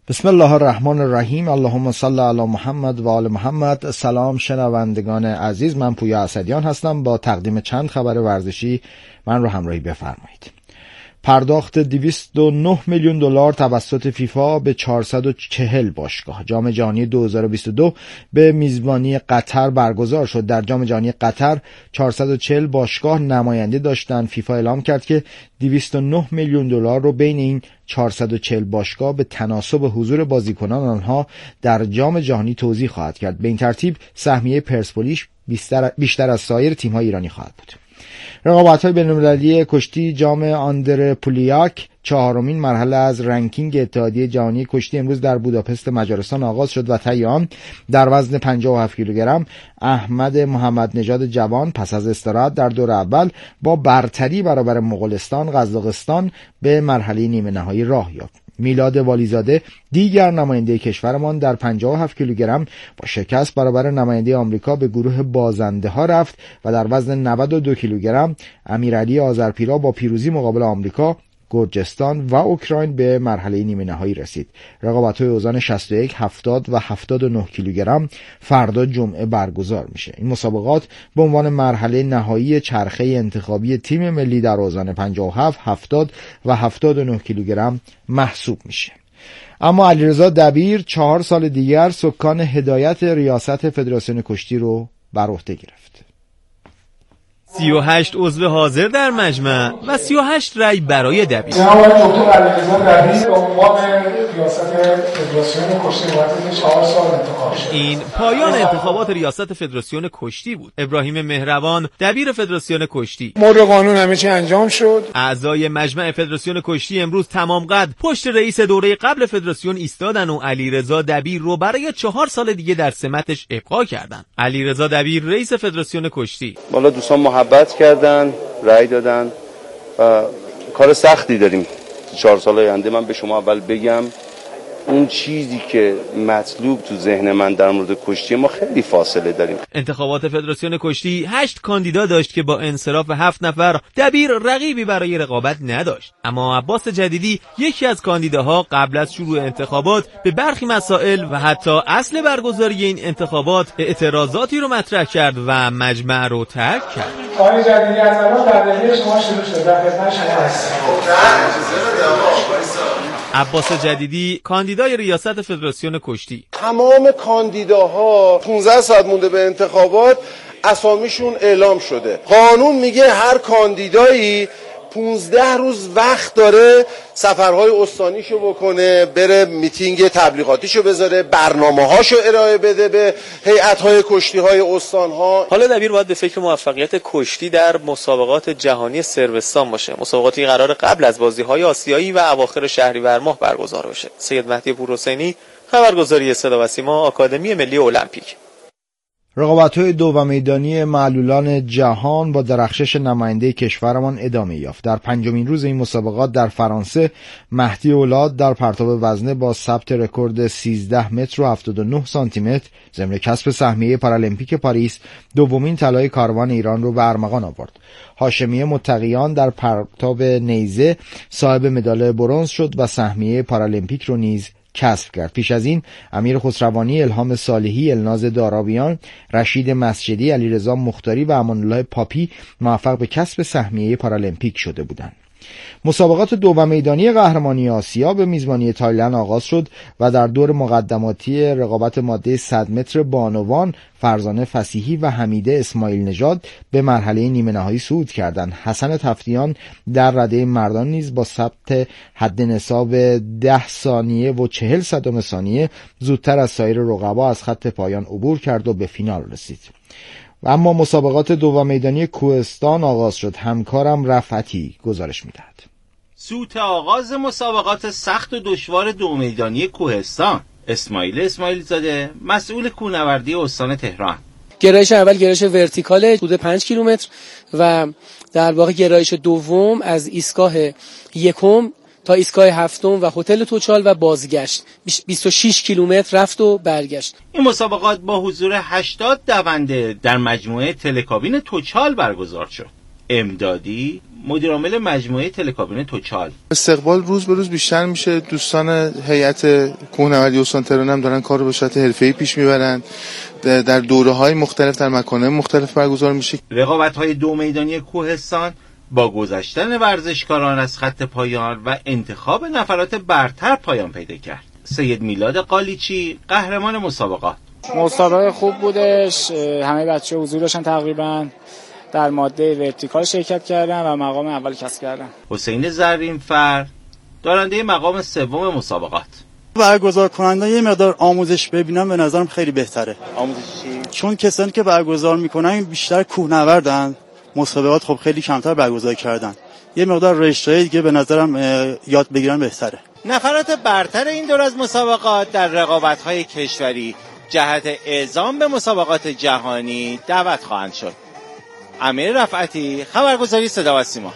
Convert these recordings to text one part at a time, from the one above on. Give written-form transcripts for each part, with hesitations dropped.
بسم الله الرحمن الرحیم. اللهم صل علی محمد و آل محمد. سلام شنوندگان عزیز، من پویا اسدیان هستم. با تقدیم چند خبر ورزشی من رو همراهی بفرمایید. پرداخت 209 میلیون دلار توسط فیفا به 440 باشگاه. جام جهانی 2022 به میزبانی قطر برگزار شد. در جام جهانی قطر 440 باشگاه نماینده داشتن. فیفا اعلام کرد که 209 میلیون دلار رو بین این 440 باشگاه به تناسب حضور بازیکنان آنها در جام جهانی توزیع خواهد کرد. به این ترتیب سهمیه پرسپولیس بیشتر از سایر تیم‌های ایرانی خواهد بود. رقابت‌های بین‌المللی کشتی جام آندر پولیاک، چهارمین مرحله از رنکینگ اتحادیه جهانی کشتی، امروز در بوداپست مجارستان آغاز شد و طی آن در وزن 57 کیلوگرم احمد محمد نژاد جوان پس از استراحت در دور اول با برتری برابر مغولستان قزاقستان به مرحله نیمه نهایی راه یافت. میلاد والیزاده دیگر نماینده کشورمان در 57 کیلوگرم با شکست برابر نماینده آمریکا به گروه بازنده ها رفت و در وزن 92 کیلوگرم امیرعلی آذرپیرا با پیروزی مقابل آمریکا، گرجستان و اوکراین به مرحله نیمه نهایی رسید. رقابت‌های اوزان 61، 70 و 79 کیلوگرم فردا جمعه برگزار میشه. این مسابقات به عنوان مرحله نهایی چرخه انتخابی تیم ملی در اوزان 57، 70 و 79 کیلوگرم محسوب میشه. اما علیرضا دبیر 4 سال دیگر سکان هدایت ریاست فدراسیون کشتی رو بر عهده گرفت. 38 عضو حاضر در مجمع و 38 رأی برای دبیر. جناب دکتر علیرضا دبیر به عنوان ریاست فدراسیون کشتی مدت 4 سال انتخاب شد. این پایان انتخابات ریاست فدراسیون کشتی بود. ابراهیم مهربان دبیر فدراسیون کشتی. مر قانون همه چی انجام شد. اعضای مجمع فدراسیون کشتی امروز تمام قد پشت رئیس دوره قبل فدراسیون ایستادن و علیرضا دبیر رو برای 4 سال دیگه در سمتش ابقا کردن. علیرضا دبیر رئیس فدراسیون کشتی. والا دوستان محبت کردن، رأی دادن و کار سختی داریم 4 سال آینده. من به شما اول بگم اون چیزی که مطلوب تو ذهن من در مورد کشتی ما خیلی فاصله داریم. انتخابات فدراسیون کشتی 8 کاندیدا داشت که با انصراف 7 نفر دبیر رقیبی برای رقابت نداشت. اما عباس جدیدی یکی از کاندیداها قبل از شروع انتخابات به برخی مسائل و حتی اصل برگزاری این انتخابات اعتراضاتی رو مطرح کرد و مجمع رو ترک کرد. آقای جدیدی از الان برنامه شما شروع شد. در خدمت شما هستم. عباس جدیدی کاندیدای ریاست فدراسیون کشتی. تمام کاندیداها 15 ساعت مونده به انتخابات اسامیشون اعلام شده. قانون میگه هر کاندیدایی 15 روز وقت داره سفرهای استانیشو بکنه، بره میتینگ تبلیغاتیشو بذاره، برنامه‌هاشو ارائه بده به هیئت‌های کشتی‌های استان‌ها. حالا دبیر باید به فکر موفقیت کشتی در مسابقات جهانی صربستان باشه. مسابقاتی قرار قبل از بازی‌های آسیایی و اواخر شهریور ماه برگزار بشه. سید مهدی پورحسینی، خبرگزاری صدا و سیما، آکادمی ملی المپیک. رقابت‌های دو و میدانی معلولان جهان با درخشش نماینده کشورمان ادامه یافت. در 5مین روز این مسابقات در فرانسه مهدی اولاد در پرتاب وزنه با ثبت رکورد 13 متر و 79 سانتی متر ضمن کسب سهمیه پارالمپیک پاریس دومین طلای کاروان ایران رو به ارمغان آورد. هاشمی متقیان در پرتاب نیزه صاحب مدال برنز شد و سهمیه پارالمپیک رو نیز کسب کرد. پیش از این امیر خسروانی، الهام صالحی، الناز دارابیان، رشید مسجدی، علیرضا مختاری و امان الله پاپی موفق به کسب سهمیه پارالمپیک شده بودند. مسابقات دو و میدانی قهرمانی آسیا به میزبانی تایلند آغاز شد و در دور مقدماتی رقابت ماده 100 متر بانوان فرزانه فسیحی و حمیده اسماعیل نژاد به مرحله نیمه نهایی صعود کردند. حسن تفتیان در رده مردان نیز با ثبت حد نصاب 10 ثانیه و 40 صدم ثانیه زودتر از سایر رقبا از خط پایان عبور کرد و به فینال رسید. و اما مسابقات دو و میدانی کوهستان آغاز شد. همکارم رفعتی گزارش میدهد. سوت آغاز مسابقات سخت و دشوار دو میدانی کوهستان. اسماعیل زاده، مسئول کوهنوردی استان تهران. گرایش اول گرایش ورتیکال حدود 5 کیلومتر و در واقع گرایش دوم از ایستگاه یکم تا ایستگاه هفتم و هتل توچال و بازگشت 26 کیلومتر رفت و برگشت. این مسابقات با حضور 80 دونده در مجموعه تلکابین توچال برگزار شد. امدادی، مدیر عامل مجموعه تلکابین توچال. استقبال روز به روز بیشتر میشه. دوستان هیئت کوهنوردی استان تهران هم دارن کار رو به صورت حرفه‌ای پیش میبرن. در دوره‌های مختلف در مکان‌های مختلف برگزار میشه. رقابت‌های 2 میدانی کوهستان با گذشتن ورزشکاران از خط پایان و انتخاب نفرات برتر پایان پیدا کرد. سید میلاد قالیچی قهرمان مسابقات. مسابقه خوب بودش، همه بچه‌ها حضور داشتن، تقریبا در ماده ورتیکال شرکت کردن و مقام اول کسب کردن. حسین زرینفر دارنده مقام سوم مسابقات. برگزار کننده یه مقدار آموزش ببینم به نظرم خیلی بهتره. آموزش چی؟ چون کسانی که برگزار میکنن بیشتر کوهنوردن، مسابقات خب خیلی کمتر برگزار کردن. یه مقدار رشته‌ای دیگه به نظرم یاد بگیرن بهتره. نفرات برتر این دور از مسابقات در رقابت‌های کشوری جهت اعزام به مسابقات جهانی دعوت خواهند شد. امیر رفعتی، خبرگزاری صدا و سیما.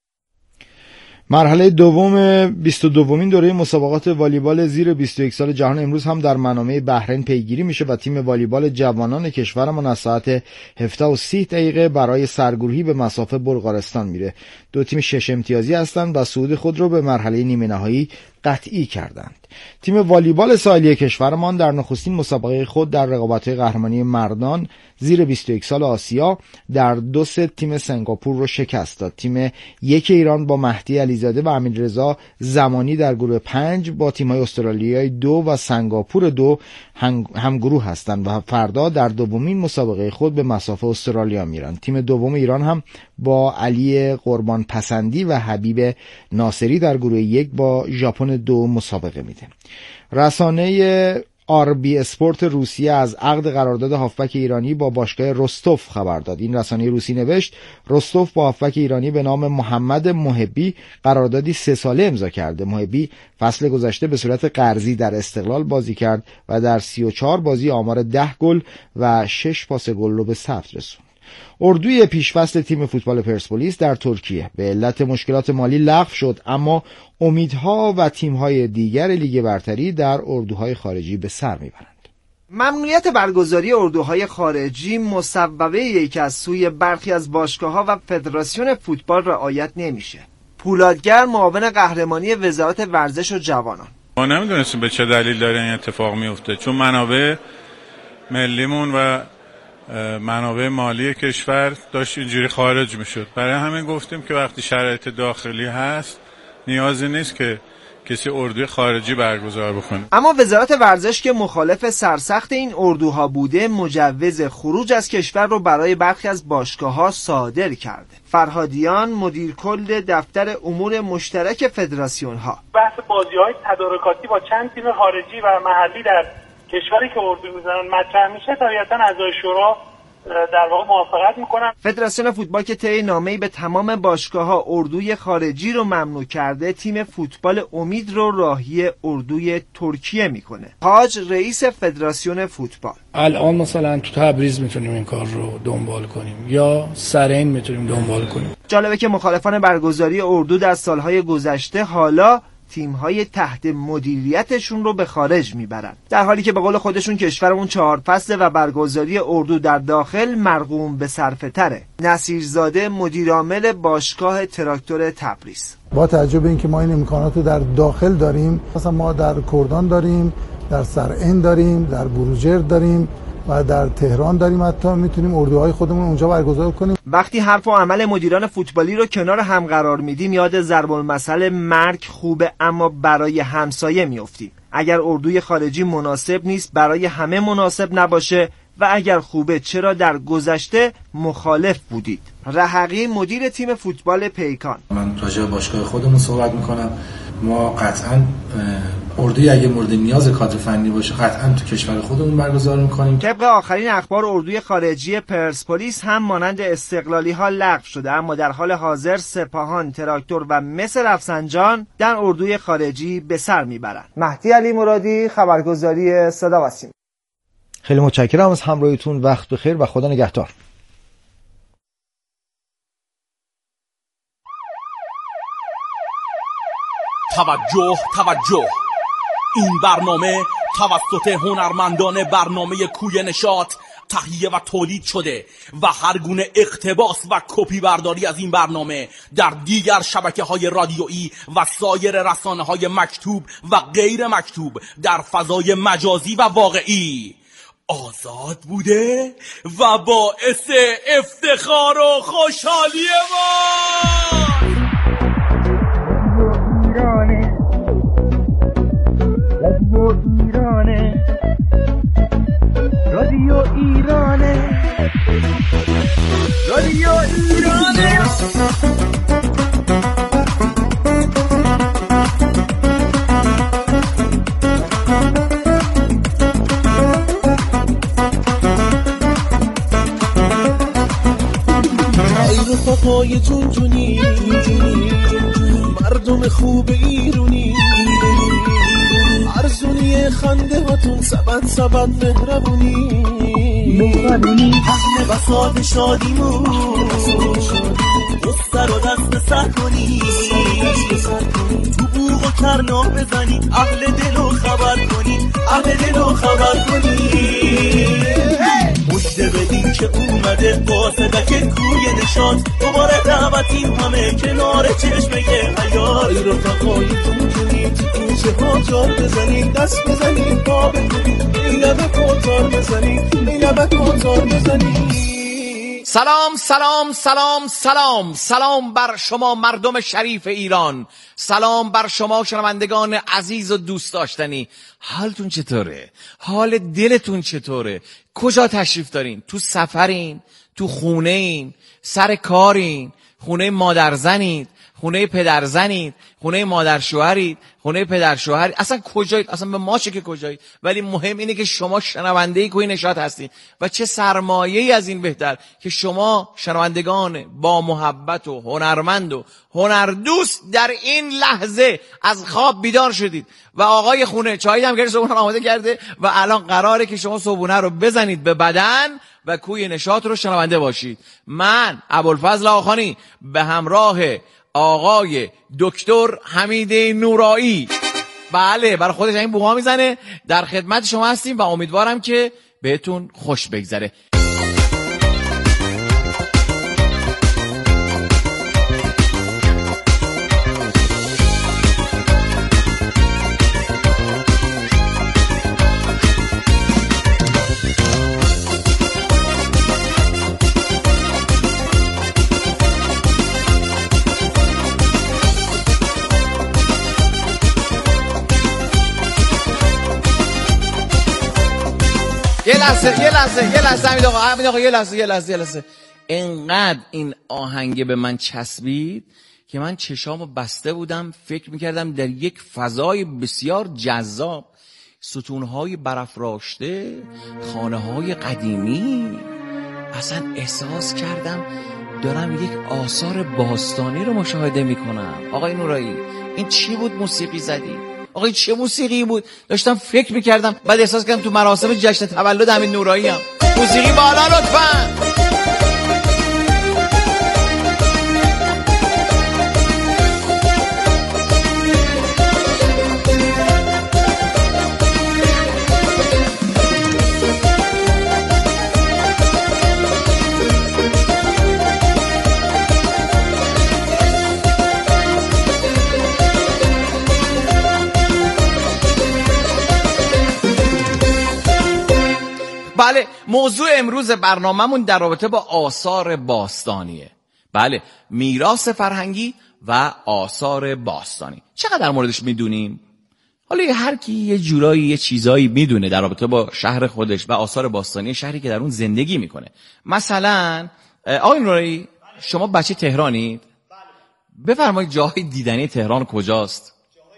مرحله دوم 22مین دوره مسابقات والیبال زیر 21 سال جهان امروز هم در منامه بحرین پیگیری میشه و تیم والیبال جوانان کشورمان از ساعت 17:30 برای سرگروهی به مسافه بلغارستان میره. دو تیم 6 امتیازی هستند و صعود خود رو به مرحله نیمه نهایی قطعی کردند. تیم والیبال ساحلی کشورمان در نخستین مسابقه خود در رقابت‌های قهرمانی مردان زیر 21 سال آسیا در 2 ست تیم سنگاپور رو شکست داد. تیم 1 ایران با مهدی علیزاده و امیررضا زمانی در گروه 5 با تیم‌های استرالیای 2 و سنگاپور 2 همگروه هستند و فردا در دومین مسابقه خود به مسافه استرالیا میرن. تیم دوم ایران هم با علی قربان پسندی و حبیب ناصری در گروه 1 با ژاپن 2 مسابقه میده. رسانه آربی اسپورت روسیه از عقد قرارداد هافبک ایرانی با باشگاه رستوف خبر داد. این رسانه روسی نوشت رستوف با هافبک ایرانی به نام محمد محبی قراردادی 3 ساله امضا کرده. محبی فصل گذشته به صورت قرضی در استقلال بازی کرد و در 34 بازی آمار 10 گل و 6 پاس گل رو به ثبت رسوند. اردوی پیشفصل تیم فوتبال پرسپولیس در ترکیه به علت مشکلات مالی لغو شد، اما امیدها و تیم‌های دیگر لیگ برتری در اردوهای خارجی به سر میبرند. ممنوعیت برگزاری اردوهای خارجی مصوبه که از سوی برخی از باشگاه‌ها و فدراسیون فوتبال رعایت نمیشه. پولادگر معاون قهرمانی وزارت ورزش و جوانان: ما نمیدونستیم به چه دلیل داره این اتفاق میفته، چون منابع ملیمون و منابع مالی کشور داشت اینجوری خارج میشد. برای همین گفتیم که وقتی شرایط داخلی هست نیازی نیست که کسی اردوی خارجی برگزار بکنه. اما وزارت ورزش که مخالف سرسخت این اردوها بوده، مجوز خروج از کشور رو برای برخی از باشگاه‌ها صادر کرده. فرهادیان، مدیر کل دفتر امور مشترک فدراسیون ها: بحث بازی‌های تدارکاتی با چند تیم خارجی و محلی در کشوری که اردو میزنن مطرح میشه، طبیعتاً اعضای شورا در واقع موافقت میکنن. فدراسیون فوتبال که طی نامه‌ای به تمام باشگاه‌ها اردوی خارجی رو ممنوع کرده، تیم فوتبال امید رو راهی اردوی ترکیه میکنه. حاج رئیس فدراسیون فوتبال: الان مثلا تو تبریز میتونیم این کار رو دنبال کنیم یا سرین میتونیم دنبال کنیم. جالبه که مخالفان برگزاری اردو در سالهای گذشته حالا تیم‌های تحت مدیریتشون رو به خارج میبرن، در حالی که به قول خودشون کشورمون 4 فصله و برگزاری اردو در داخل مرغوم به صرفه تره. نصیرزاده، مدیرعامل باشگاه تراکتور تبریز: با توجه به اینکه ما این امکانات رو در داخل داریم، مثلا ما در کردان داریم، در سرعین داریم، در بروجرد داریم و در تهران داریم، حتی میتونیم اردوهای خودمون اونجا برگزار کنیم. وقتی حرف و عمل مدیران فوتبالی رو کنار هم قرار میدیم، یاد ضرب المثل مرگ خوبه اما برای همسایه میافتیم. اگر اردوی خارجی مناسب نیست، برای همه مناسب نباشه و اگر خوبه چرا در گذشته مخالف بودید؟ رحقی، مدیر تیم فوتبال پیکان: من راجع به باشگاه خودمون صحبت میکنم. ما قطعاً اردوی اگه مورد نیاز کادر فنی باشه قطعاً تو کشور خودمون برگزار میکنیم. طبق آخرین اخبار اردوی خارجی پرسپولیس هم مانند استقلالی ها لغو شده، اما در حال حاضر سپاهان، تراکتور و مس رفسنجان در اردوی خارجی به سر میبرند. مهدی علی مرادی، خبرگزاری صدا و سیما. خیلی متشکرم از همراهیتون. وقت بخیر و خدا نگهدار. توجه، این برنامه توسط هنرمندان برنامه کوی نشاط تهیه و تولید شده و هر گونه اقتباس و کپی برداری از این برنامه در دیگر شبکه‌های رادیویی و سایر رسانه‌های مکتوب و غیر مکتوب در فضای مجازی و واقعی آزاد بوده و باعث افتخار و خوشحالی ما. رادیو ایرانه رادیو ایرانه ای رفقای جونجونی مردم خوب ایرونی ارزونی خنده هاتون سبد مهربونی اهل بساط شادیمون دست رو دست سر کنی تو بوغ و کرنا بزنید اهل دلو خبر کنید اهل دلو خبر کنید مجده بدین که اومده قاصدک کوی نشاط دوباره دعوتیم همه کنار چشمه حیات ای رفقای جونجونی کوچه ها جار بزنید دست بزنید پا بکنید این لبه پوزار بزنید این لبه پوزار بزنید. سلام سلام سلام سلام سلام بر شما مردم شریف ایران، سلام بر شما شنوندگان عزیز و دوست داشتنی. حالتون چطوره؟ حال دلتون چطوره؟ کجا تشریف دارین؟ تو سفرین؟ تو خونه این؟ سر کارین؟ خونه مادرزنید؟ خونه پدرزنید؟ خونه مادر شوهرید؟ خونه پدر شوهرید؟ اصلا کجایید؟ اصلا به ما چه که کجایید؟ ولی مهم اینه که شما شنونده کوی نشاط هستید و چه سرمایه‌ای از این بهتر که شما شنوندگان با محبت و هنرمند و هنردوست در این لحظه از خواب بیدار شدید و آقای خونه چای دمگری صبحونه آماده کرده و الان قراره که شما صبحونه رو بزنید به بدن و کوی نشاط رو شنونده باشید. من ابوالفضل آخانی به همراه آقای دکتر حمید نورایی، بله برای خودش این بوها میزنه، در خدمت شما هستیم و امیدوارم که بهتون خوش بگذره. یه لحظه امید آقا یه لحظه انقدر این آهنگ به من چسبید که من چشامو بسته بودم، فکر میکردم در یک فضای بسیار جذاب، ستونهای برافراشته، خانه‌های قدیمی، اصلا احساس کردم دارم یک آثار باستانی رو مشاهده میکنم. آقای نورایی این چی بود موسیقی زدی؟ آقای چه موسیقی بود؟ داشتم فکر میکردم، بعد احساس کردم تو مراسم جشن تولد حمید نورایی هم. موسیقی بالا لطفاً. بله، موضوع امروز برنامه‌مون در رابطه با آثار باستانیه. بله، میراث فرهنگی و آثار باستانی. چقدر در موردش میدونیم؟ حالا هر کی یه جورایی یه چیزایی میدونه در رابطه با شهر خودش و آثار باستانی شهری که در اون زندگی میکنه. مثلا آقای نورایی شما بچه تهرانید؟ بفرمایید جاهای دیدنی تهران کجاست؟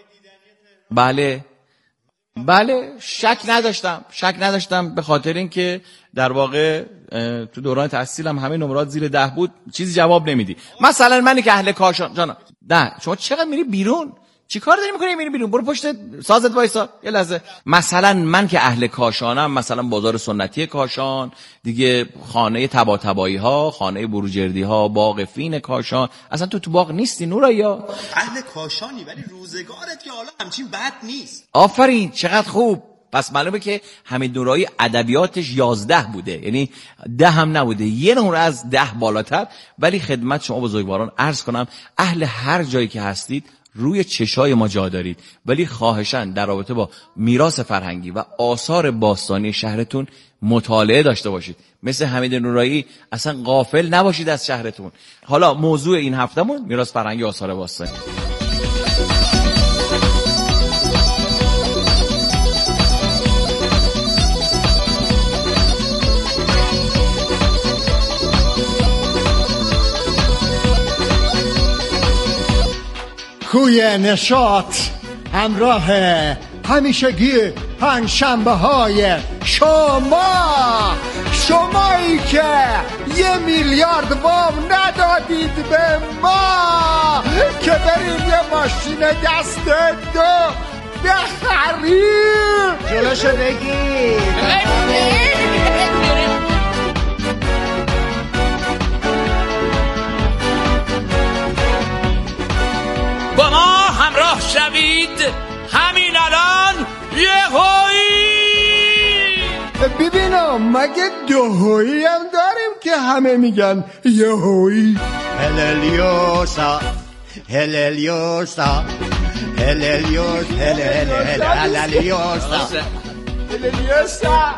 بله شک نداشتم به خاطر اینکه در واقع تو دوران تحصیلم همه نمرات زیر 10 بود، چیزی جواب نمیدی. مثلا منی که اهل کاشان جانا، نه شما چقدر میری بیرون؟ چی کار داری میکنی میری بیرون؟ برو پشت سازت وایسا یه لحظه. مثلا من که اهل کاشانم، مثلا بازار سنتی کاشان دیگه، خانه طباطبایی ها، خانه بروجردی ها، باغ فین کاشان. اصلا تو باغ نیستی نوریا؟ اهل کاشانی ولی روزگارت که حالا همچین بد نیست. آفرین چقدر خوب. پس معلومه که حمید نورایی ادبیاتش 11 بوده، یعنی 10 هم نبوده، یه نمره از 10 بالاتر. ولی خدمت شما بزرگواران عرض کنم اهل هر جایی که هستید روی چشای ما جا دارید، ولی خواهشاً در رابطه با میراث فرهنگی و آثار باستانی شهرتون مطالعه داشته باشید. مثل حمید نورایی اصلا غافل نباشید از شهرتون. حالا موضوع این هفتمون میراث فرهنگی آثار باستانی. کوی نشاط همراه همیشگی پنجشنبه های شمایی که 1 میلیارد وام ندادید به ما که بریم یه ماشین دست دو بخریم. جلوشو بگیر. با ما همراه شوید همین الان یهویی. ببینم مگه دوهویی هم داریم که همه میگن یهویی؟ هللیوسا هللیوسا هللیوس هللیوسا.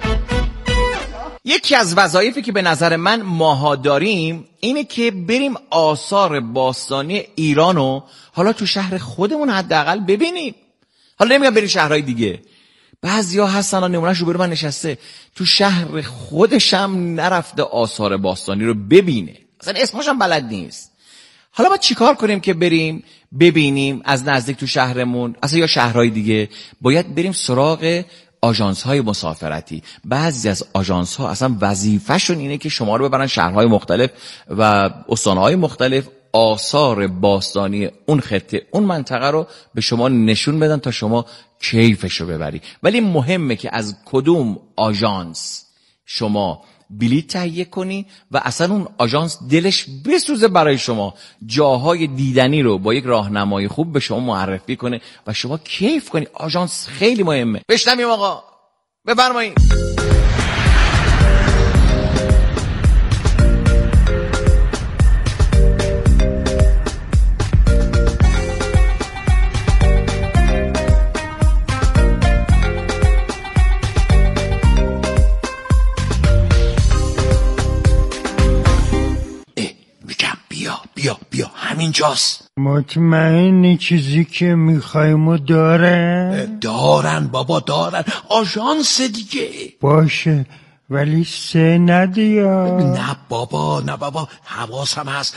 یکی از وظایفی که به نظر من ماها داریم اینه که بریم آثار باستانی ایرانو حالا تو شهر خودمون حداقل ببینیم. حالا نمیگم بریم شهرهای دیگه، بعضیا هستن نمونهش رو من نشسته تو شهر خودشم نرفته آثار باستانی رو ببینه، اصلا اسمش هم بلد نیست. حالا ما چیکار کنیم که بریم ببینیم از نزدیک تو شهرمون اصلا یا شهرهای دیگه؟ باید بریم سراغ آژانس های مسافرتی. بعضی از آژانس ها اصلا وظیفه‌شون اینه که شما رو ببرن شهرهای مختلف و استانهای مختلف، آثار باستانی اون خطه اون منطقه رو به شما نشون بدن تا شما کیفش رو ببری. ولی مهمه که از کدوم آژانس شما بلیط تهیه کنی و اصلا اون آژانس دلش بسوزه برای شما، جاهای دیدنی رو با یک راهنمای خوب به شما معرفی کنه و شما کیف کنی. آژانس خیلی مهمه. بشنویم آقا، بفرمایید. بیا همینجاست. مطمئنی چیزی که میخوایمو دارن بابا دارن، آژانس دیگه. باشه ولی 3 ندیا. نه بابا حواسم هست.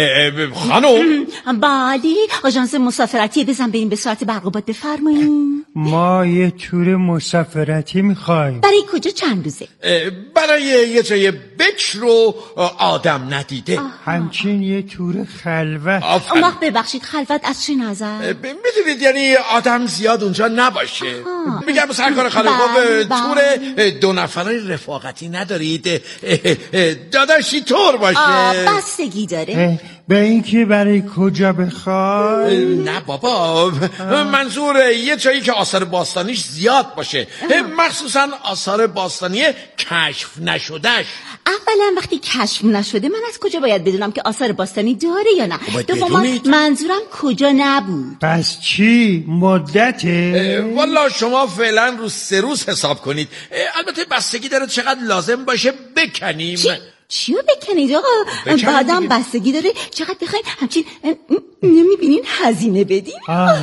خانم بله آژانس مسافرتی، بزن بریم به ساعت برقوبات. بفرمایید. ما یه تور مسافرتی میخوایم. برای کجا چند روزه؟ برای یه جای بکر رو آدم ندیده. همچین یه تور خلوت. اون وقت ببخشید خلوت از چه نظر؟ میدونید یعنی آدم زیاد اونجا نباشه. میگم سرکار خانم تور 2 نفره رفاقتی ندارید؟ داداشی طور باشه. بستگی داره. به این که برای کجا بخوای؟ نه بابا، منظور یه جایی که آثار باستانیش زیاد باشه، مخصوصا آثار باستانی کشف نشدهش. اولا وقتی کشف نشده من از کجا باید بدونم که آثار باستانی داره یا نه؟ دوما منظورم کجا نبود. پس چی؟ مدته؟ والا شما فعلا رو 3 روز حساب کنید. البته بستگی داره چقدر لازم باشه بکنیم. چیو بکنید آقا؟ بعدم بستگی داره چقدر بخواید همچین نمیبینین هزینه بدیم.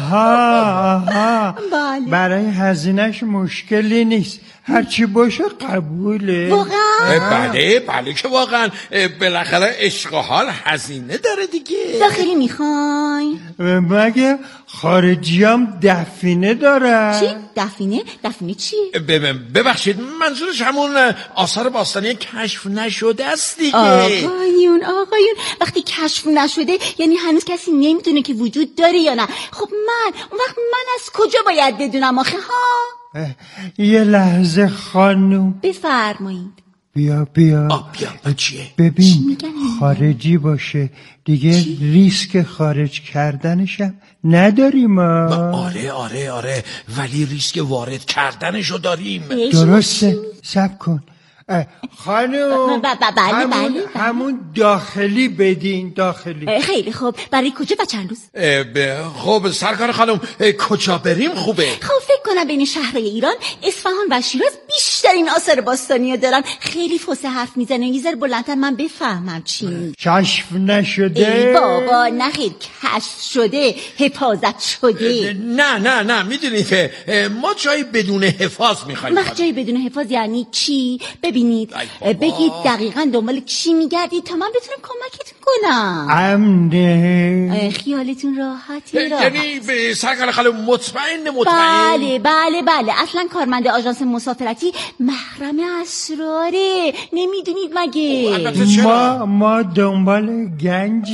آها بله. برای هزینهش مشکلی نیست، هرچی باشه قبوله. واقعا؟ بله که واقعا بالاخره عشق و حال هزینه داره دیگه. داخلی میخواین؟ مگه خارجی هم دفینه داره؟ چی؟ دفینه چیه؟ ببخشید منظورش همون آثار باستانی کشف نشده است دیگه. آقایون وقتی کشف نشده یعنی هنوز کسی نمیدونه که وجود داره یا نه. خب اون وقت من از کجا باید بدونم آخه ها؟ یه لحظه خانم. بفرمایید. بیا چیه؟ ببین خارجی باشه دیگه ریسک خارج کردنشم نداریم. آره ولی ریسک وارد کردنشو داریم. درسته، صبر کن خانم. بله. همون داخلی بدین، داخلی. خیلی خوب. برای کجا و چند روز؟ خب سرکار خانم کجا بریم خوبه؟ خب فکر کنم بین شهرهای ایران اصفهان و شیراز بیشترین آثار باستانی دارن. خیلی فصیح حرف میزنه، یه ذره بلندتر من بفهمم چی. کشف نشده؟ ای بابا نخیر، کشف شده، حفاظت شده. نه میدونید ما جایی بدون حفاظ میخوایم. جایی بدون حفاظ یعنی چی؟ ببینید بگید دقیقاً دنبال چی میگردید تا من بتونم کمکتون کنم. امنه. خیالتون راحتی. یعنی به سرکار خانم مطمئن؟ بله اصلا کارمند آژانس مسافرتی محرم اسراره، نمیدونید مگه؟ ما دنبال گنجی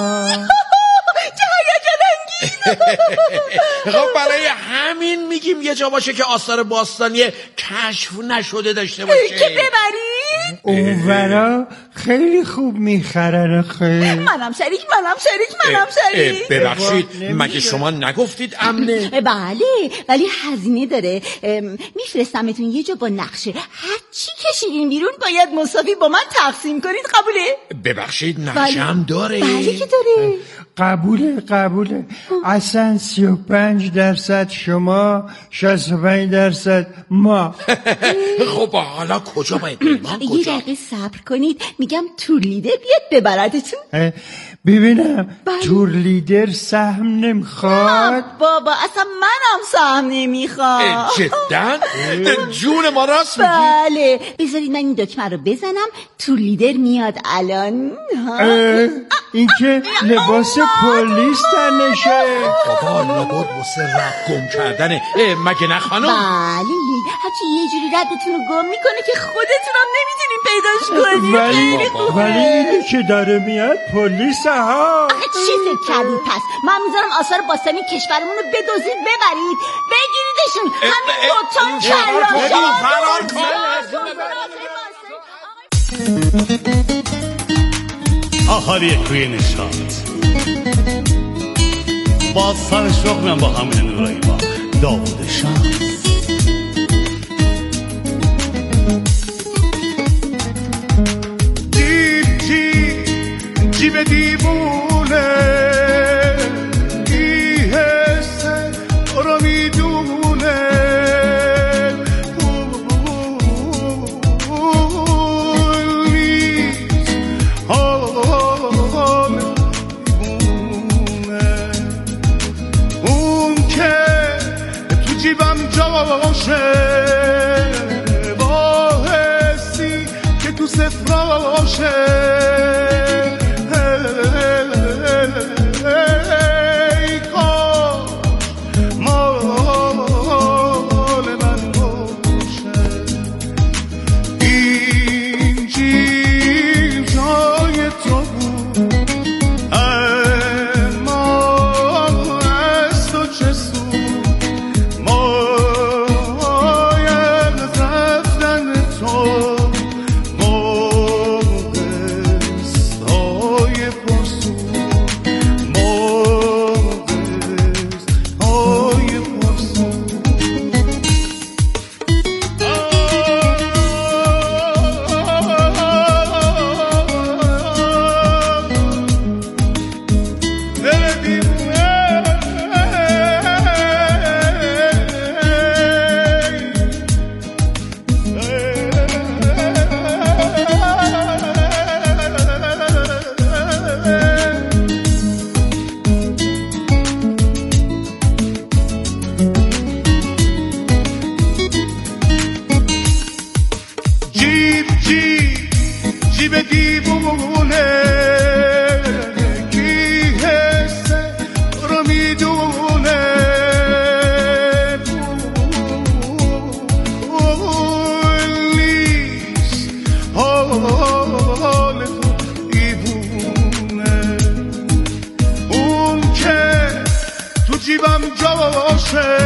خب برای همین میگیم یه جا باشه که آثار باستانی کشف نشده داشته باشه که ببریم. اونورا خیلی خوب میخرن. خیلی منم شریک. ببخشید مگه شما نگفتید امنه؟ بله ولی هزینه داره. میفرستمتون یه جا با نقشه، هرچی کشیدین بیرون باید مساوی با من تقسیم کنید. قبوله؟ ببخشید نقشه هم داره؟ بله که داره. قبوله. اصلا 35% شما، 65% ما. خب حالا کجا باید بریم؟ یه دقیقه صبر کنید، میگم تور لیدر بیاد ببردتون. ببینم تور لیدر سهم نمیخواد؟ بابا اصلا منم سهم نمیخواد. جدا؟ جون ما راست میگی؟ بله بذارید من این دکمه رو بزنم. تور لیدر میاد الان. این که لباس پلیس تنشه. بابا لابد واسه رد گم کردنه. مگه نه خانم؟ بله هرچی یه جوری ردتون رو گم میکنه که خودتونم نمیتونین پیداش کنید. ولی اینی که داره میاد پلیس ها. چی فکر کردید پس؟ من میذارم آثار باستانی کشورمون رو بدزدید ببرید بگیریدشون. همین دوتان کلاشا فرار کن. آخری کوی نشاط باز سر شغلم با همین نورایی با داوود شاه. جیب دیوونه این حس رو میدونه اون که تو جیبم جاشه با حسی که تو سفراشه جیب دیوونه کی حس رو میدونه پولیس حال دیوونه اون که تو جیبم جاشه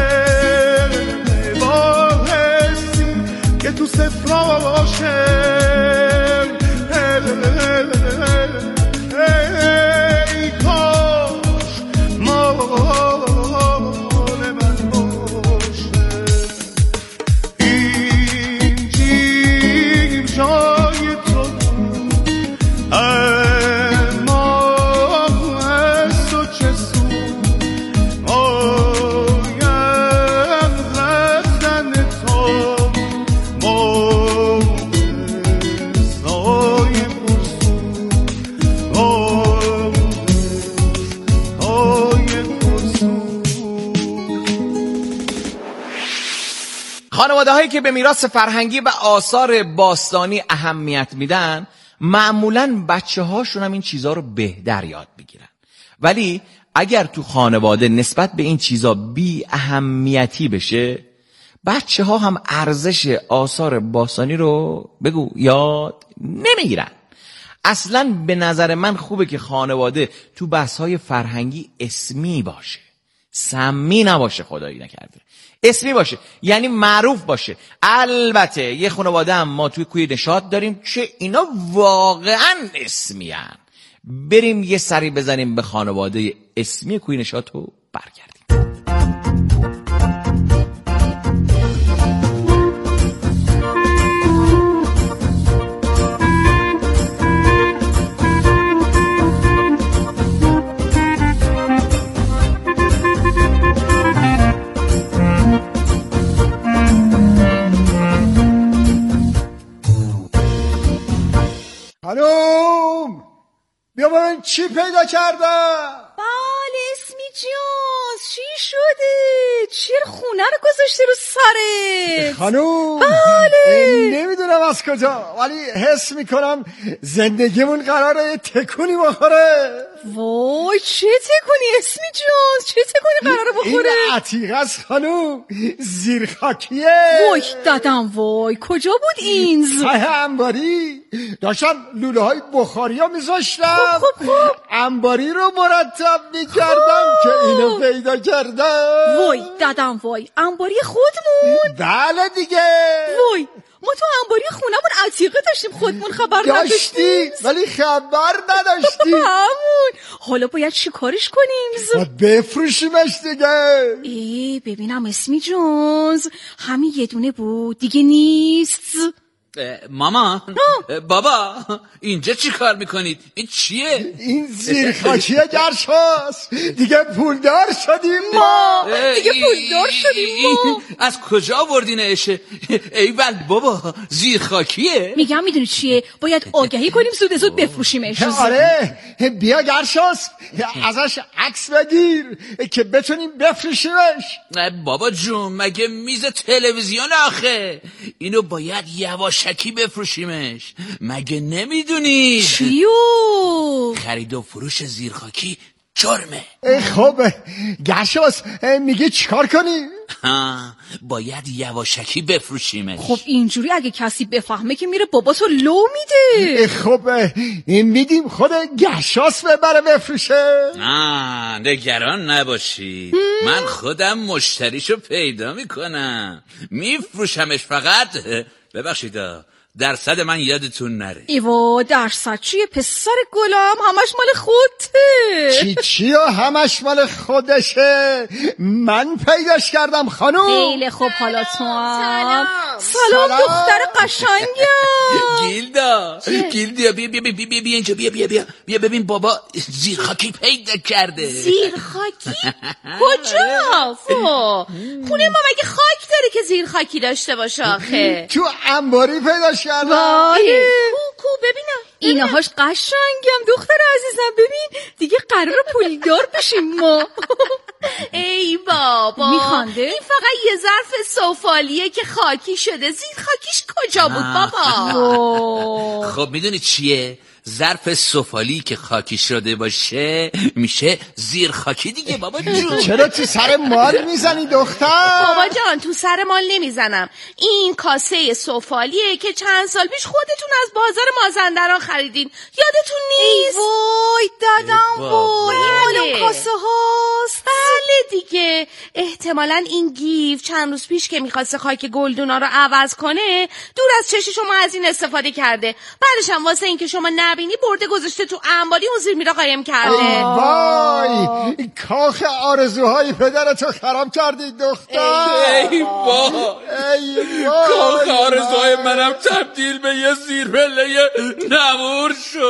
با حسی که تو سفراشه ای کاش ما خانواده هایی که به میراث فرهنگی و آثار باستانی اهمیت میدن معمولاً بچه هاشون هم این چیزها رو بهتر یاد بگیرن. ولی اگر تو خانواده نسبت به این چیزها بی اهمیتی بشه، بچه ها هم ارزش آثار باستانی رو یاد نمیگیرن. اصلاً به نظر من خوبه که خانواده تو بحث‌های فرهنگی اسمی باشه، سمی نباشه، خدایی نکرده اسمی باشه، یعنی معروف باشه. البته یه خانواده هم ما توی کوی نشاط داریم که اینا واقعاً اسمی هن. بریم یه سری بزنیم به خانواده اسمی کوی نشاط رو برگردیم. خانوم بیا ببین چی پیدا کردم. بله اسمی جان، چی شده؟ چرا خونه رو گذاشته رو سرت؟ خانوم بله نمیدونم از کجا، ولی حس میکنم زندگیمون قراره تکونی بخوره. وای چه تکونی اسمی جان؟ چه تکونی قراره بخوره؟ این عتیقه است خانوم، زیرخاکیه. وای دادم وای، کجا بود این؟ انباری داشتم لوله های بخاری ها میذاشتم. خب انباری رو مرتب میکردم که اینو پیدا کردم. وای دادم وای، انباری خودمون؟ بله دیگه. وای ما تو انباری خونمون عتیقه داشتیم، خودمون خبر داشتی ولی خبر نداشتی. همون. حالا باید چی کارش کنیم؟ باید بفروشیمش دیگه. ببینم اسمی جون، همین یه دونه بود دیگه نیست. ماما بابا اینجا چی کار میکنید؟ این چیه؟ این زیرخاکیه گرشاست. دیگه پولدار شدیم ما. از کجا آوردینشه؟ ایول بابا زیرخاکیه. میگم میدونی چیه؟ باید آگهی کنیم زود بفروشیمش. آره بیا گرشاست ازش عکس بگیر که بتونیم بفروشیمش. بابا جون مگه میز تلویزیون آخه؟ اینو باید یواشکی بفروشیمش، مگه نمیدونی؟ چیو؟ خرید و فروش زیرخاکی جرمه. خب گرشاس میگه چیکار کنی؟ باید یواشکی بفروشیمش. خب اینجوری اگه کسی بفهمه که میره بابا تو لو میده. خب میدیم خود گرشاس ببره بفروشه. نگران نباشید، من خودم مشتریشو پیدا میکنم، میفروشمش. فقط ببخشید درصد من یادتون نره. ایوا درصد چیه پسر گلم؟ همش مال خودته. چی همش مال خودشه؟ من پیداش کردم خانوم. خیلی خوب. حالا تو هم سلام دختر قشنگم. گیلدا بیا اینجا، بیا ببین بابا زیرخاکی پیدا کرده. زیرخاکی؟ کجا؟ خونه ما مگه خاک داره که زیرخاکی داشته باشه آخه؟ تو انباری پیداش کردم. کو ببینم اینهاش قشنگم دختر عزیزم. ببین دیگه قرار پولدار بشیم ما. ای بابا میخنده؟ این فقط یه ظرف سفالیه که خاکی شده، زیرخاکیش کجا بود بابا؟ خب میدونی چیه؟ ظرف سفالی که خاکی شده باشه میشه زیر خاکی دیگه بابا جون. چرا تو سر مال میزنی دختر؟ بابا جان تو سر مال نمیزنم، این کاسه سفالیه که چند سال پیش خودتون از بازار مازندران خریدین، یادتون نیست؟ وای دادم وای این مال کاسه هاست. بله دیگه، احتمالاً این گیف چند روز پیش که میخواسته خاک گلدونا رو عوض کنه دور از چشم شما از این استفاده کرده، بعدش هم واسه اینکه شما نبینی برده گذاشته تو انباری اون زیر میرا قایم کرده. وای کاخ آرزوهای پدرتو خراب کردی دختر. ای وای کاخ آرزوهای منم تبدیل به یه زیرپله نمور شد.